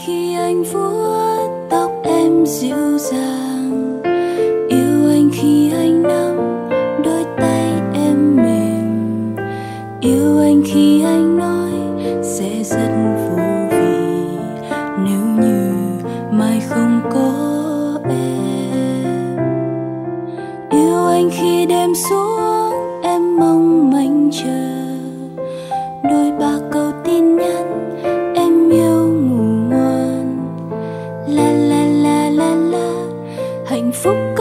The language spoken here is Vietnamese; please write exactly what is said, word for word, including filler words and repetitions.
khi anh vuốt tóc em dịu dàng, yêu anh khi anh nắm đôi tay em mềm, yêu anh khi anh nói sẽ rất vô vị nếu như mai không có em. Yêu anh khi đêm xuống em mong manh chờ đôi ba câu tin nhắn em yêu ngủ ngoan. La la la la la, hạnh phúc